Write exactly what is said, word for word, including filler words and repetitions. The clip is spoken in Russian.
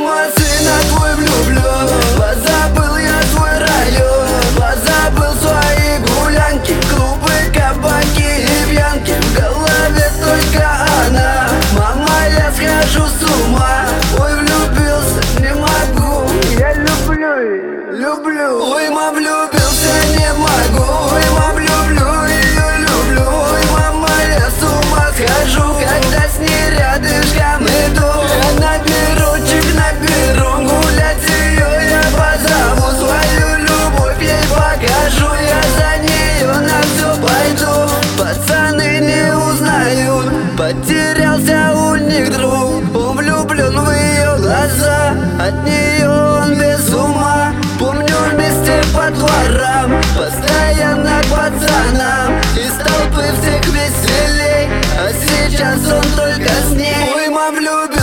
мама, сына твой влюблен. Позабыл я свой район, позабыл свои гулянки, клубы, кабаки и пьянки. В голове только она. Мама, я схожу с ума. Ой, влюбился, не могу. Я люблю ее, люблю. Ой, мам, влюбился, не могу. Ой, мам, люблю ее, люблю. Ой, мама, я с ума схожу, когда с ней рядышком иду. Я наберу, наберу, гулять ее я позову. Свою любовь ей покажу, я за нее на все пойду. Пацаны не узнают, потерялся у них друг. Он влюблен в ее глаза, от нее он без ума. Помню вместе по дворам, постоянно к пацанам. Из толпы всех веселей, а сейчас он только с ней. Ой, мам, влюбился.